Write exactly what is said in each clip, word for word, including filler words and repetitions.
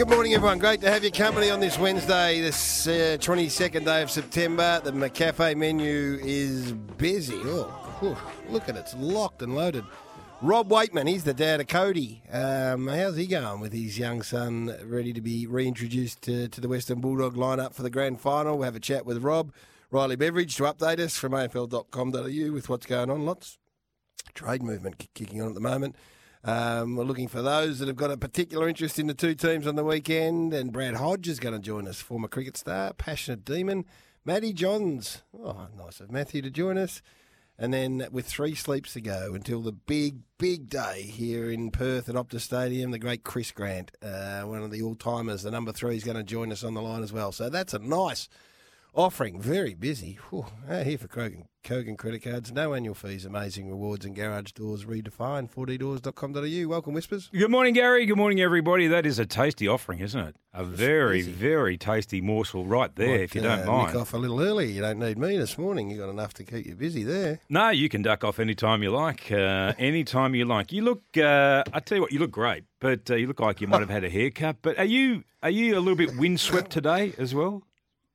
Good morning, everyone. Great to have your company on this Wednesday, this uh, twenty-second day of September. The McCafe menu is busy. Oh, whew, look at it. It's locked and loaded. Rob Waitman, he's the dad of Cody. Um, how's he going with his young son ready to be reintroduced to, to the Western Bulldog lineup for the grand final? We'll have a chat with Rob. Riley Beveridge to update us from A F L dot com dot A U with what's going on. Lots of trade movement kicking on at the moment. Um, we're looking for those that have got a particular interest in the two teams on the weekend. And Brad Hodge is going to join us, former cricket star, passionate demon. Matty Johns. Oh, nice of Matthew to join us. And then with three sleeps to go until the big, big day here in Perth at Optus Stadium, the great Chris Grant, uh, one of the all-timers, the number three, is going to join us on the line as well. So that's a nice offering. Very busy. Whew. Uh, here for Kogan, Kogan credit cards. No annual fees, amazing rewards, and garage doors redefined. four D doors dot com dot A U. Welcome, Whispers. Good morning, Gary. Good morning, everybody. That is a tasty offering, isn't it? A very, easy. very tasty morsel right there, Might, if you uh, don't mind. Nick off a little early. You don't need me this morning. You got enough to keep you busy there. No, you can duck off any time you like. Uh, any time you like. You look. Uh, I tell you what, you look great, but uh, you look like you might have had a haircut. But are you are you a little bit windswept today as well?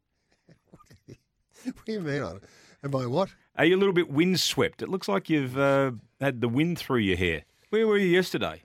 What do you mean? On Am I what? Are you a little bit windswept? It looks like you've uh, had the wind through your hair. Where were you yesterday?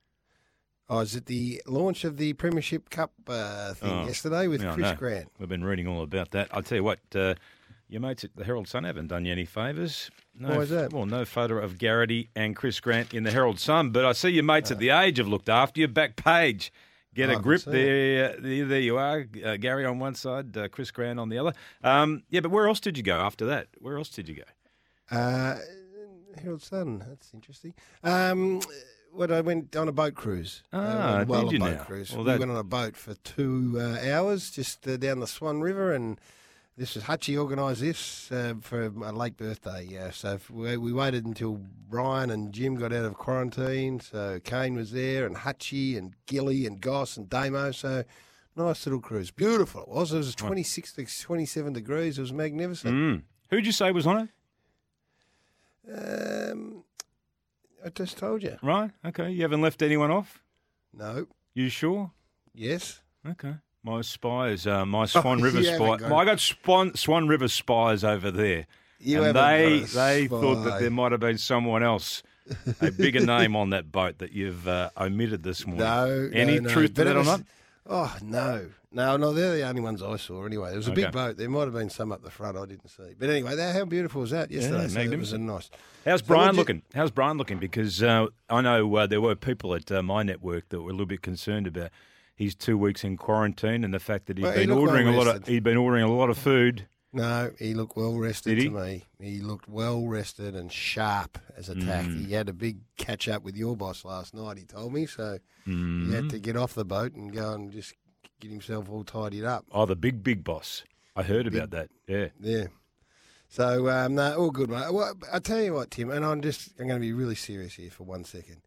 I was at the launch of the Premiership Cup uh, thing Oh, yesterday with yeah, I Chris know. Grant. We've been reading all about that. I'll tell you what, uh, your mates at the Herald Sun haven't done you any favours. No, Why is that? Well, no photo of Garrity and Chris Grant in the Herald Sun, but I see your mates at the Age have looked after you. Back page. Get I a haven't grip seen there. There, there you are. Uh, Gary on one side, uh, Chris Grant on the other. Um, yeah, but where else did you go after that? Where else did you go? Uh, Herald Sun. That's interesting. Um, when I went on a boat cruise. Ah, uh, well, did you a boat now? cruise. Well, we that- went on a boat for two uh, hours just uh, down the Swan River, and this was Hutchie organised this uh, for a late birthday. Uh, so if we, we waited until Brian and Jim got out of quarantine. So Kane was there, and Hutchie and Gilly and Goss and Damo. So nice little cruise. Beautiful it was. It was twenty-six to twenty-seven degrees. It was magnificent. Mm. Who'd you say was on it? Um, I just told you. Right. Okay. You haven't left anyone off? No. You sure? Yes. Okay. My spies, uh, my Swan Oh, River you haven't spies. got- Well, I got Swan, Swan River spies over there. You and haven't they got a they spy. thought that there might have been someone else, a bigger name on that boat that you've uh, omitted this morning. No. Any no, no. truth to But it that or was- not? Oh, no. No, no, they're the only ones I saw anyway. It was a Okay. big boat. There might have been some up the front I didn't see. But anyway, that, how beautiful was that yesterday? Yeah, So it was a magnificent. nice. How's So Brian what'd you- looking? How's Brian looking? Because uh, I know uh, there were people at uh, my network that were a little bit concerned about his two weeks in quarantine and the fact that he'd Well, he been looked ordering a lot of well-rested. he'd been ordering a lot of food. No, he looked well rested Did he? to me. He looked well rested and sharp as a tack. Mm. He had a big catch up with your boss last night, he told me. So Mm. he had to get off the boat and go and just get himself all tidied up. Oh, the big big boss. I heard about that. Yeah. Yeah. So, um, no, all good, mate. Well, I tell you what, Tim, and I'm just, I'm going to be really serious here for one second.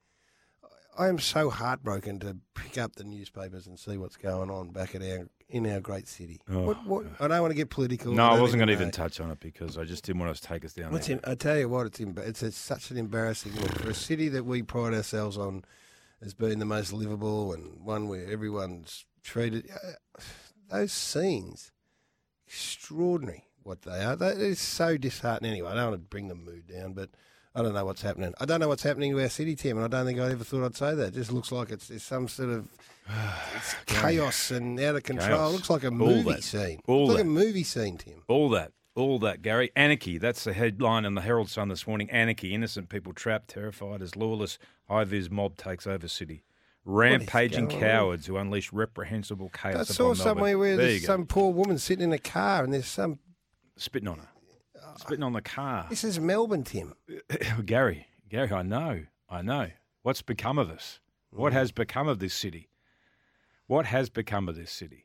I am so heartbroken to pick up the newspapers and see what's going on back at our in our great city. Oh. What, what, I don't want to get political. No, I don't wasn't going to know. even touch on it because I just didn't want us to take us down What's there. in, I tell you what, it's in, it's a, such an embarrassing look for a city that we pride ourselves on as being the most livable and one where everyone's treated. Uh, those scenes, extraordinary what they are. That is so disheartening. Anyway, I don't want to bring the mood down, but I don't know what's happening. I don't know what's happening to our city, Tim, and I don't think I ever thought I'd say that. It just looks like it's, it's some sort of it's chaos and out of control. Chaos. It looks like a All movie that. scene. All It's like that. a movie scene, Tim. All that, all that, Gary. Anarchy. That's the headline in the Herald Sun this morning. Anarchy. Innocent people trapped, terrified as lawless high-vis mob takes over city. Rampaging going on? cowards who unleash reprehensible chaos I upon saw Melbourne. somewhere where there there's you go. some poor woman sitting in a car and there's some. Spitting on her. Spitting on the car. This is Melbourne, Tim. Gary, Gary, I know, I know. What's become of us? What has become of this city? What has become of this city?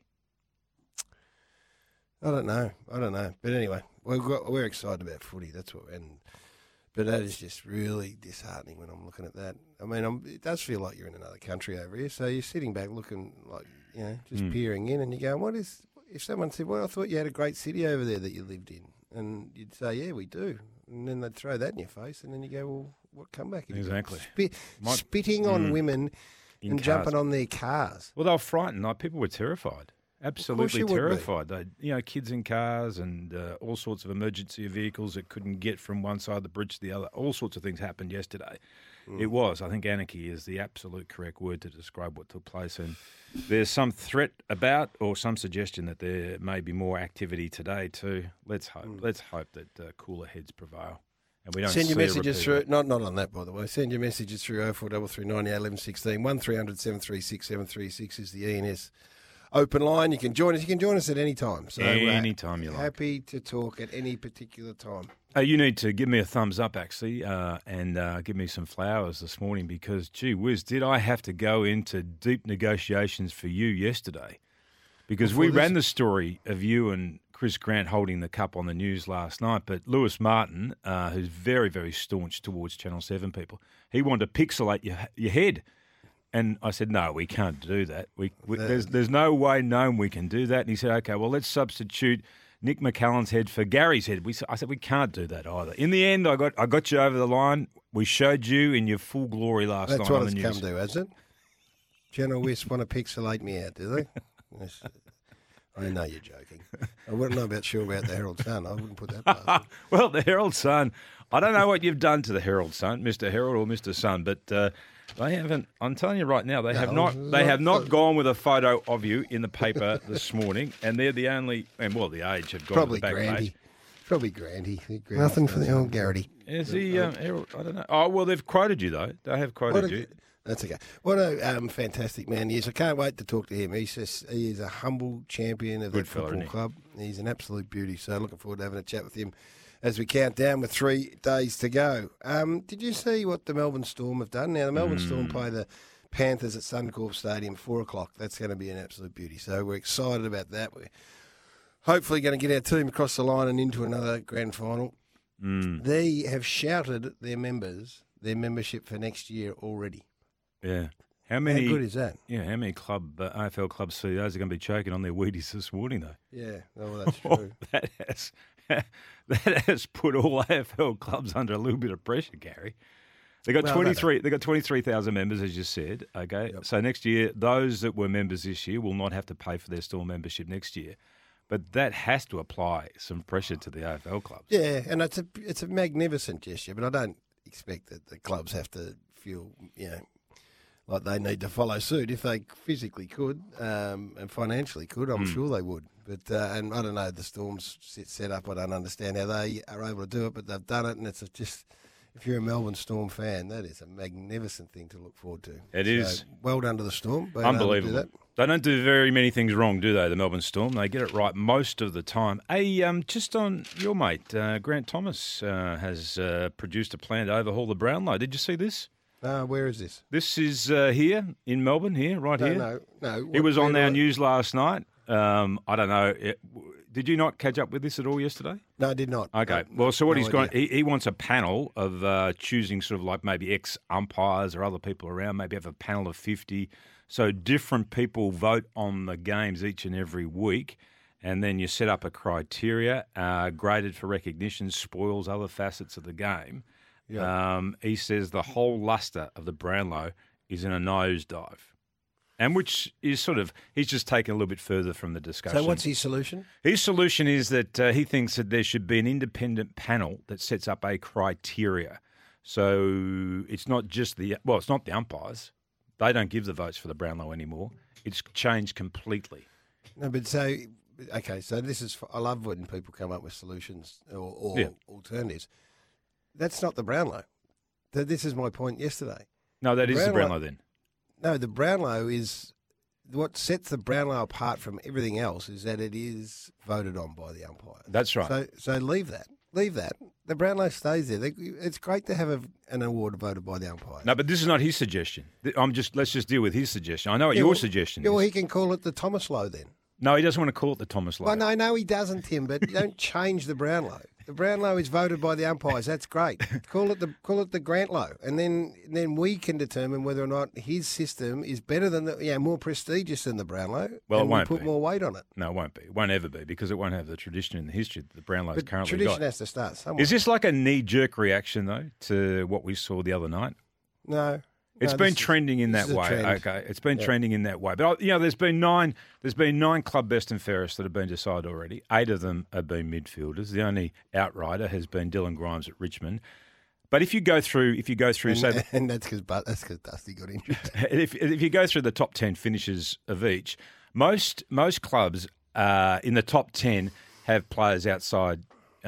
I don't know. I don't know. But anyway, we're, we're excited about footy. That's what. And but that is just really disheartening when I'm looking at that. I mean, I'm, it does feel like you're in another country over here. So you're sitting back looking like, you know, just Mm. peering in and you're going, what is, if someone said, well, I thought you had a great city over there that you lived in. And you'd say, yeah, we do. And then they'd throw that in your face. And then you go, well, what comeback have you got? Exactly. Spit, Might- spitting on Mm. women in and cars. jumping on their cars. Well, they were frightened. Like, people were terrified. Absolutely you would be. terrified. They, you know, kids in cars and uh, all sorts of emergency vehicles that couldn't get from one side of the bridge to the other. All sorts of things happened yesterday. Mm. It was. I think anarchy is the absolute correct word to describe what took place. And there's some threat about or some suggestion that there may be more activity today too. Let's hope. Mm. Let's hope that uh, cooler heads prevail. And we don't Send your see a messages repeat. through. Not not on that, by the way. Send your messages through oh four three three nine eleven sixteen. one three hundred seven three six seven three six is the E N S open line. You can join us. You can join us at any time. So any time you like. Happy to talk at any particular time. Uh, you need to give me a thumbs up, actually, uh, and uh, give me some flowers this morning because, gee whiz, did I have to go into deep negotiations for you yesterday? Because Before we this- ran the story of you and Chris Grant holding the cup on the news last night, but Lewis Martin, uh, who's very, very staunch towards Channel seven people, he wanted to pixelate your, your head. And I said, no, we can't do that. We, we there's there's no way known we can do that. And he said, okay, well, let's substitute Nick McCallan's head for Gary's head. We, I said, we can't do that either. In the end, I got I got you over the line. We showed you in your full glory last That's night what on the it's news. come to, hasn't it? Channel West want to pixelate me out, do they? Yes. I know you're joking. I wouldn't know about sure about the Herald Sun. I wouldn't put that past them. Well, the Herald Sun, I don't know what you've done to the Herald Sun, Mister Herald or Mister Sun, but uh, they haven't. I'm telling you right now, they have No, not. it's They not- have not gone with a photo of you in the paper this morning, and they're the only. And well, the Age have gone Probably to the back Grandy. page. Probably Grandy. Nothing for the old Garrity. Is he um, Herald? I don't know. Oh well, they've quoted you though. They have quoted What a- you. That's okay. What a um, fantastic man he is. I can't wait to talk to him. He's just, he is a humble champion of the Good fella, football isn't he? club. He's an absolute beauty. So looking forward to having a chat with him as we count down with three days to go. Um, did you see what the Melbourne Storm have done? Now, the Melbourne Hmm. Storm play the Panthers at Suncorp Stadium at four o'clock. That's going to be an absolute beauty. So we're excited about that. We're hopefully going to get our team across the line and into another grand final. Mm, They have shouted their members, their membership for next year already. yeah. How many? How good is that? Yeah. How many club uh, A F L club C E Os are going to be choking on their Wheaties this morning though? Yeah, oh, that's Oh, true. that has that has put all A F L clubs under a little bit of pressure, Gary. They got Well, twenty three. They got twenty three thousand members, as you said. Okay, Yep. so next year, those that were members this year will not have to pay for their Storm membership next year. But that has to apply some pressure to the A F L clubs. Yeah, and it's a it's a magnificent gesture, but I don't expect that the clubs have to feel, you know, like they need to follow suit. If they physically could um, and financially could, I'm Mm. sure they would. But uh, and I don't know the Storm's set, set up. I don't understand how they are able to do it, but they've done it, and it's a just. If you're a Melbourne Storm fan, that is a magnificent thing to look forward to. It so, is. Well done to the Storm. being able to do Unbelievable. that. They don't do very many things wrong, do they, the Melbourne Storm? They get it right most of the time. Hey, um, just on your mate, uh, Grant Thomas uh, has uh, produced a plan to overhaul the Brownlow. Did you see this? Uh, where is this? This is uh, here in Melbourne, here, right No, here. no, no. It was What- on where our do I- news last night. Um, I don't know. It, did you not catch up with this at all yesterday? No, I did not. Okay. No, Well, so what no he's got, idea. he, he wants a panel of uh, choosing sort of like maybe ex-umpires or other people around, maybe have a panel of fifty. So different people vote on the games each and every week, and then you set up a criteria, uh, graded for recognition, spoils, other facets of the game. Yeah. Um, he says the whole luster of the Brownlow is in a nosedive. And which is sort of, he's just taken a little bit further from the discussion. So what's his solution? His solution is that uh, he thinks that there should be an independent panel that sets up a criteria. So it's not just the, well, it's not the umpires. They don't give the votes for the Brownlow anymore. It's changed completely. No, but so okay. So this is. I love when people come up with solutions or, or Yeah. alternatives. That's not the Brownlow. Th- This is my point yesterday. No, that is the Brownlow- Brownlow then. No, the Brownlow is what sets the Brownlow apart from everything else is that it is voted on by the umpires. That's right. So so leave that. Leave that. The Brownlow stays there. They, it's great to have a, an award voted by the umpires. No, but this is not his suggestion. I'm just, let's just deal with his suggestion. I know what Yeah, your well- suggestion Yeah, well, is. he can call it the Thomas Low then. No, he doesn't want to call it the Thomas Low. Well, no, no, he doesn't, Tim. But don't change the Brownlow. The Brownlow is voted by the umpires. That's great. Call it the call it the Grant Low, and then then we can determine whether or not his system is better than the yeah more prestigious than the Brownlow. Well, it and we'll won't put be. more weight on it. No, it won't be. It won't ever be because it won't have the tradition and the history that the Brownlow's But currently tradition got. has to start somewhere. Is this like a knee-jerk reaction, though, to what we saw the other night? No, It's No, been this is- trending in this that is a way. trend. Okay, it's been Yeah. trending in that way. But you know, there's been nine. There's been nine club best and fairest that have been decided already. Eight of them have been midfielders. The only outrider has been Dylan Grimes at Richmond. But if you go through, if you go through, And, say, and that's because that's because Dusty got injured. if if you go through the top ten finishes of each, most most clubs uh, in the top ten have players outside.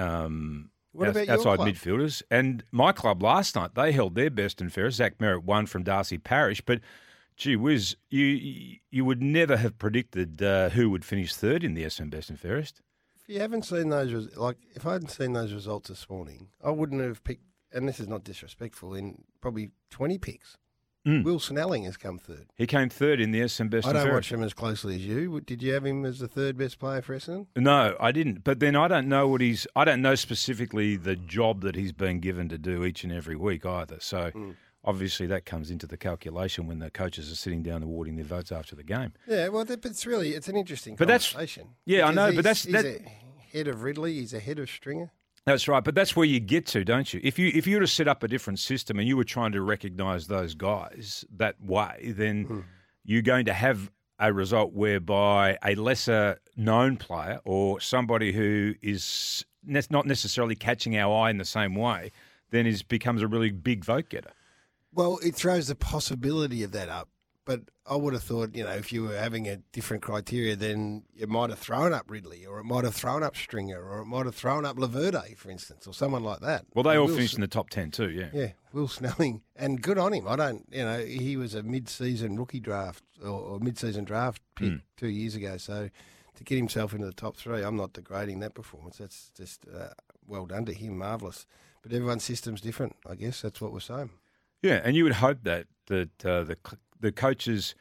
Um, What outs- about your outside club? midfielders? And my club last night, they held their best and fairest. Zach Merritt won from Darcy Parish, but gee whiz, you you would never have predicted uh, who would finish third in the S M Best and Fairest. If you haven't seen those, res- like if I hadn't seen those results this morning, I wouldn't have picked. And this is not disrespectful. In probably twenty picks, Mm. Will Snelling has come third. He came third in the S M Best I and don't Fairest. watch him as closely as you. Did you have him as the third best player for Essendon? No, I didn't. But then I don't know what he's. I don't know specifically the job that he's been given to do each and every week either. So Mm. obviously that comes into the calculation when the coaches are sitting down awarding their votes after the game. Yeah, well, that, but it's really it's an interesting But that's- conversation. yeah, I Because know, but he's- that's- he's that- a head of Ridley. He's a head of Stringer. That's right, but that's where you get to, don't you? If you if you were to set up a different system and you were trying to recognise those guys that way, then Mm. you're going to have a result whereby a lesser known player or somebody who is ne- not necessarily catching our eye in the same way, then is becomes a really big vote getter. Well, it throws the possibility of that up. But I would have thought, you know, if you were having a different criteria, then it might have thrown up Ridley, or it might have thrown up Stringer, or it might have thrown up Laverde, for instance, or someone like that. Well, they all Will finished S- in the top ten too, yeah. Yeah, Will Snelling, and good on him. I don't, you know, he was a mid-season rookie draft or, or mid-season draft pick Mm. two years ago. So to get himself into the top three, I'm not degrading that performance. That's just uh, well done to him, marvellous. But everyone's system's different, I guess. That's what we're saying. Yeah, and you would hope that that uh, the the coaches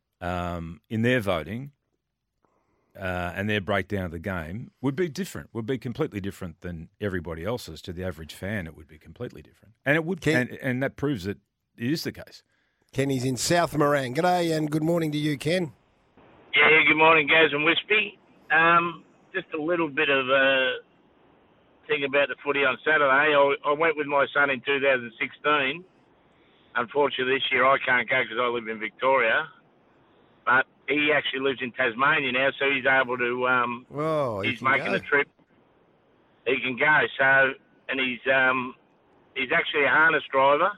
um, in their voting uh, and their breakdown of the game would be different. Would be completely different than everybody else's. To the average fan, it would be completely different, and it would, Ken- and, and that proves that it is the case. Kenny's in South Morang. G'day and good morning to you, Ken. Yeah, good morning, Gaz and Wispy. Um, just a little bit of a thing about the footy on Saturday. I, I went with my son in two thousand sixteen. Unfortunately, this year I can't go because I live in Victoria. But he actually lives in Tasmania now, so he's able to, um, Oh, he's making the trip. He can go. So, and he's um, he's actually a harness driver.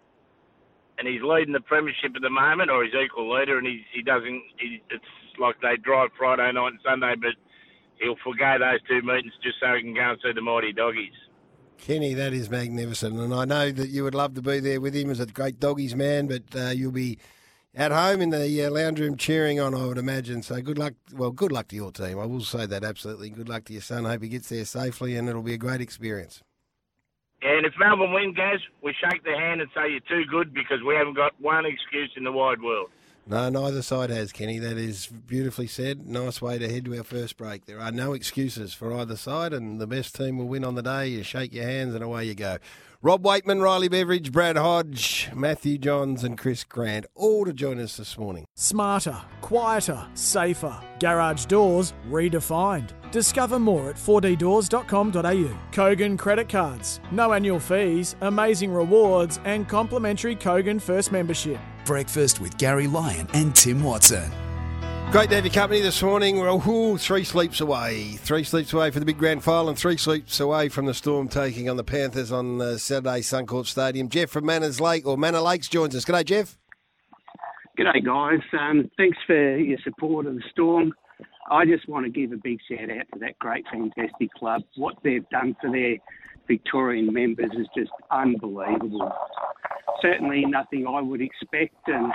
And he's leading the premiership at the moment, or he's equal leader, and he's, he doesn't, he, it's like they drive Friday night and Sunday, but he'll forgo those two meetings just so he can go and see the mighty doggies. Kenny, that is magnificent. And I know that you would love to be there with him as a great doggies man, but uh, you'll be at home in the uh, lounge room cheering on, I would imagine. So good luck. Well, good luck to your team. I will say that absolutely. Good luck to your son. Hope he gets there safely, and it'll be a great experience. And if Melbourne win, Gaz, we shake their hand and say you're too good because we haven't got one excuse in the wide world. No, neither side has, Kenny. That is beautifully said. Nice way to head to our first break. There are no excuses for either side, and the best team will win on the day. You shake your hands and away you go. Rob Waitman, Riley Beveridge, Brad Hodge, Matthew Johns and Chris Grant, all to join us this morning. Smarter, quieter, safer. Garage doors redefined. Discover more at four d doors dot com dot a u. Kogan credit cards. No annual fees, amazing rewards and complimentary Kogan First membership. Breakfast with Gary Lyon and Tim Watson. Great to have your company this morning. We're all three sleeps away. Three sleeps away for the big grand final and three sleeps away from the Storm taking on the Panthers on uh, Saturday, Suncorp Stadium. Jeff from Manners Lake, or Manor Lakes, joins us. G'day, Jeff. G'day, guys. Um, thanks for your support of the Storm. I just want to give a big shout out to that great, fantastic club. What they've done for their Victorian members is just unbelievable. Certainly nothing I would expect, and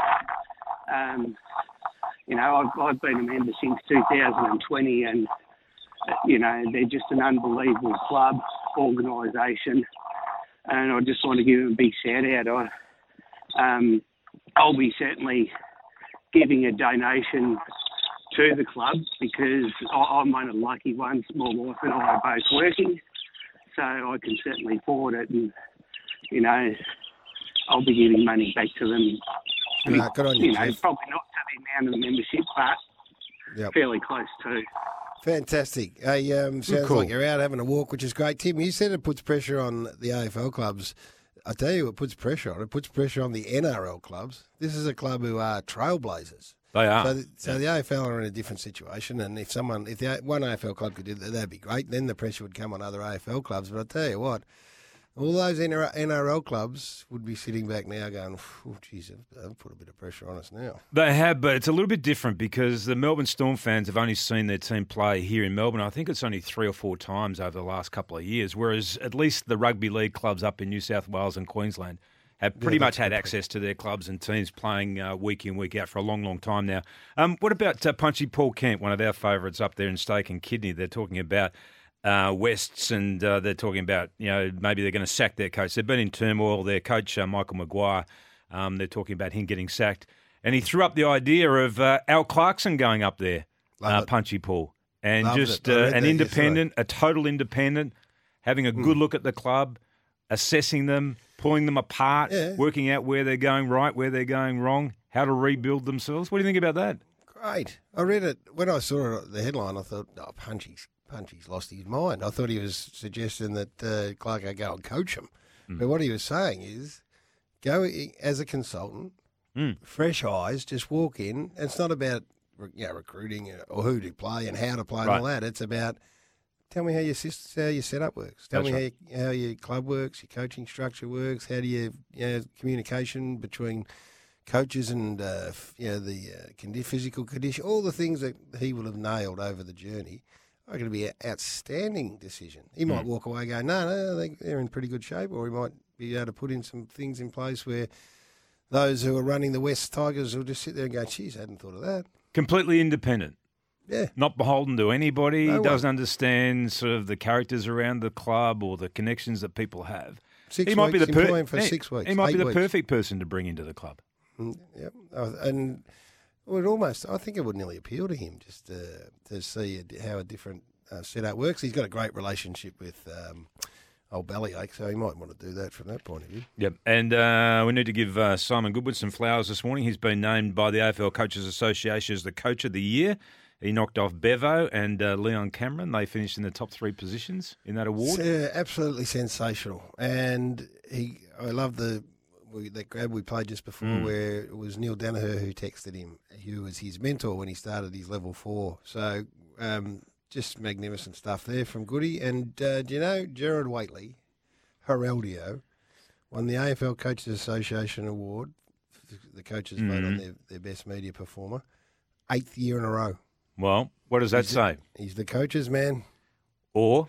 um, you know, I've, I've been a member since two thousand twenty, and you know, they're just an unbelievable club, organisation, and I just want to give them a big shout out. I, um, I'll be certainly giving a donation to the club because I, I'm one of the lucky ones. My wife and I are both working, so I can certainly afford it, and you know, I'll be giving money back to them. Uh, good on you, you know, Jeff. probably not to the amount of the membership, but Yep. fairly close too. Fantastic. Hey, um, sounds cool. like you're out having a walk, which is great. Tim, you said it puts pressure on the A F L clubs. I tell you, it puts pressure on. It puts pressure on the N R L clubs. This is a club who are trailblazers. They are. So, the, so yeah. the A F L are in a different situation, and if someone, if the, one A F L club could do that, that'd be great. Then the pressure would come on other A F L clubs. But I tell you what, all those N R L clubs would be sitting back now going, oh, geez, they've put a bit of pressure on us now. They have, but it's a little bit different because the Melbourne Storm fans have only seen their team play here in Melbourne. I think it's only three or four times over the last couple of years, whereas at least the rugby league clubs up in New South Wales and Queensland have pretty yeah, much had access to their clubs and teams playing uh, week in, week out for a long, long time now. Um, what about uh, Punchy Paul Kent, one of our favourites up there in Steak and Kidney? They're talking about uh, Wests and uh, they're talking about, you know, maybe they're going to sack their coach. They've been in turmoil. Their coach, uh, Michael Maguire, um, they're talking about him getting sacked. And he threw up the idea of uh, Al Clarkson going up there, uh, Punchy Paul, and Loved just uh, an independent, a total independent, having a good mm. look at the club, assessing them, pulling them apart, yeah. working out where they're going right, where they're going wrong, how to rebuild themselves. What do you think about that? Great. I read it. When I saw it, the headline, I thought, oh, Punchy's, Punchy's lost his mind. I thought he was suggesting that uh, Clark would go and coach him. Mm. But what he was saying is, go as a consultant, mm. fresh eyes, just walk in. It's not about you know, recruiting or who to play and how to play right. and all that. It's about... Tell me how your how your setup works. Tell That's me right. how, you, how your club works, your coaching structure works. How do you, you know, communication between coaches and uh, you know the uh, condi- physical condition, all the things that he will have nailed over the journey. Are going to be an outstanding decision. He might mm. walk away going, no, no, they, they're in pretty good shape, or he might be able to put in some things in place where those who are running the West Tigers will just sit there and go, geez, I hadn't thought of that. Completely independent. Yeah. Not beholden to anybody, no doesn't understand sort of the characters around the club or the connections that people have. Six he might weeks, be the per- for he, six weeks. He might be the weeks. perfect person to bring into the club. Mm, yep. And it would almost, I think it would nearly appeal to him just uh, to see how a different uh, setup works. He's got a great relationship with um, old Bellyache, so he might want to do that from that point of view. Yep. And uh, we need to give uh, Simon Goodwin some flowers this morning. He's been named by the A F L Coaches Association as the Coach of the Year. He knocked off Bevo and uh, Leon Cameron. They finished in the top three positions in that award. Yeah, absolutely sensational. And he, I love the we, that grab we played just before mm. where it was Neil Danaher who texted him, who was his mentor when he started his level four. So um, just magnificent stuff there from Goody. And uh, do you know, Gerard Whateley, Heraldio, won the A F L Coaches Association Award. The coaches mm. vote on their, their best media performer. Eighth year in a row. Well, what does that he's say? The, he's the coach's man. Or?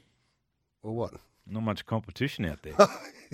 Or what? Not much competition out there.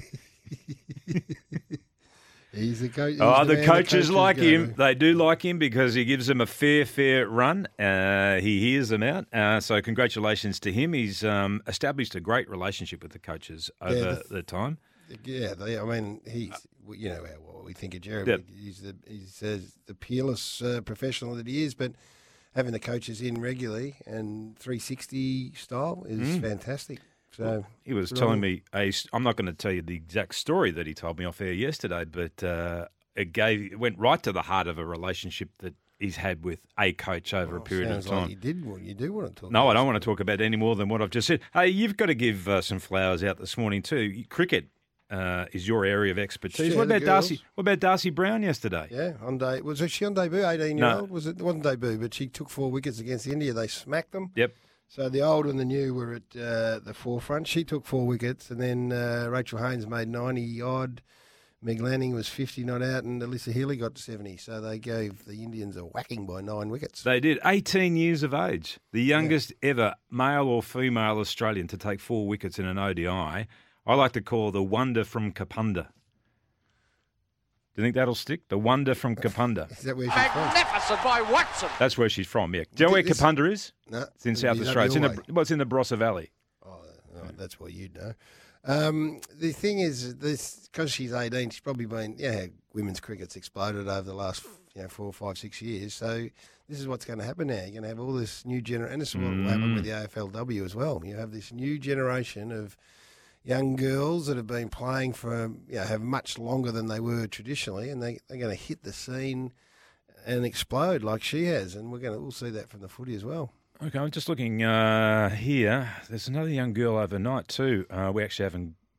he's the coach. Oh, the, the coaches the like go. him. They do like him because he gives them a fair, fair run. Uh, he hears them out. Uh, so congratulations to him. He's um, established a great relationship with the coaches over yeah, the, the time. Yeah, they, I mean, he's, you know, what we think of Jeremy. Yep. He's the he's uh, the peerless uh, professional that he is, but having the coaches in regularly and three sixty style is mm. fantastic. So well, he was telling me, a, I'm not going to tell you the exact story that he told me off air yesterday, but uh, it gave it went right to the heart of a relationship that he's had with a coach over well, a period of time. Like you did what you do want to talk. No, about I don't want to talk about any more than what I've just said. Hey, you've got to give uh, some flowers out this morning too. Cricket. Uh, is your area of expertise. Share what about girls. Darcy? What about Darcy Brown yesterday? Yeah, on day was she on debut? Eighteen year old was it? It wasn't debut, but she took four wickets against India. They smacked them. Yep. So the old and the new were at uh, the forefront. She took four wickets, and then uh, Rachel Haynes made ninety odd. Meg Lanning was fifty not out, and Alyssa Healy got to seventy. So they gave the Indians a whacking by nine wickets. They did. eighteen years of age, the youngest yeah. ever male or female Australian to take four wickets in an O D I. I like to call the wonder from Kapunda. Do you think that'll stick? The wonder from Kapunda. Is that where she's Magnificent from? by Watson. That's where she's from, yeah. Do you know where this, Kapunda is? No. It's in South Australia. It's in, the, well, it's in the Barossa Valley. Oh, oh that's what you'd know. Um, the thing is, this because she's eighteen, she's probably been, yeah, women's cricket's exploded over the last you know, four, five, six years. So this is what's going to happen now. You're going to have all this new generation, and this is what Mm. will happen with the A F L W as well. You have this new generation of young girls that have been playing for, you know, have much longer than they were traditionally, and they, they're going to hit the scene and explode like she has, and we're going to we'll see that from the footy as well. Okay, I'm just looking uh, here. There's another young girl overnight too. Uh, we actually haven't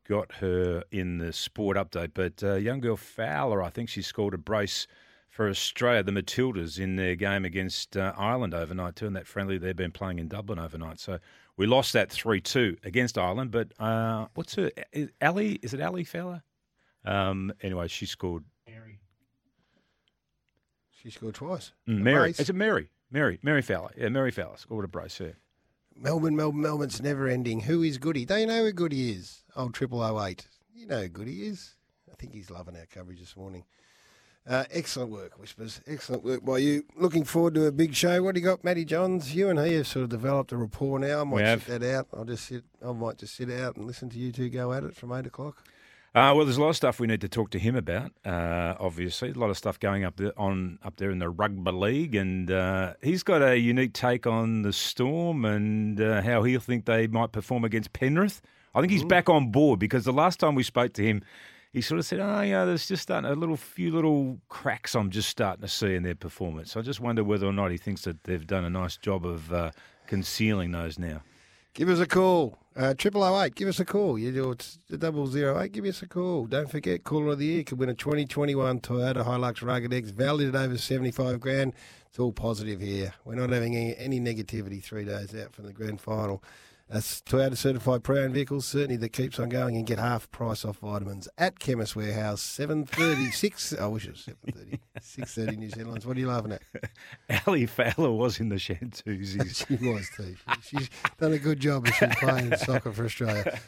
got her in the sport update. But uh, young girl Fowler, I think she scored a brace for Australia, the Matildas, in their game against uh, Ireland overnight too, and that friendly they've been playing in Dublin overnight. So we lost that three two against Ireland, but uh, what's her, is Ali, is it Ali Fowler? Um, anyway, she scored. Mary. She scored twice. Mm, Mary. Is it Mary? Mary. Mary Fowler. Yeah, Mary Fowler scored a brace, yeah. Melbourne, Melbourne, Melbourne's never ending. Who is Goody? Don't you know who Goody is? Old triple oh eight. You know who Goody is. I think he's loving our coverage this morning. Uh, excellent work, Whispers. Excellent work by you. Looking forward to a big show. What do you got, Matty Johns? You and he have sort of developed a rapport now. I might sit that out. I'll just sit. I might just sit out and listen to you two go at it from eight o'clock. Uh, well, there's a lot of stuff we need to talk to him about. Uh, obviously, a lot of stuff going up there on up there in the rugby league, and uh, he's got a unique take on the Storm and uh, how he'll think they might perform against Penrith. I think he's mm. back on board because the last time we spoke to him, he sort of said, "Oh, yeah, there's just starting a little few little cracks I'm just starting to see in their performance." So I just wonder whether or not he thinks that they've done a nice job of uh, concealing those now. Give us a call. Uh, triple oh eight, give us a call. You do it's double zero eight, give us a call. Don't forget, Caller of the Year could win a twenty twenty-one Toyota Hilux Rugged X, valued at over seventy-five grand. It's all positive here. We're not having any, any negativity three days out from the grand final. That's Toyota certified pre-owned vehicles, certainly that keeps on going, and get half price off vitamins at Chemist Warehouse, seven thirty-six. I wish it was seven thirty. six thirty News Headlines. What are you laughing at? Ali Fowler was in the Shantuzis. She was too. She's done a good job as she's playing soccer for Australia.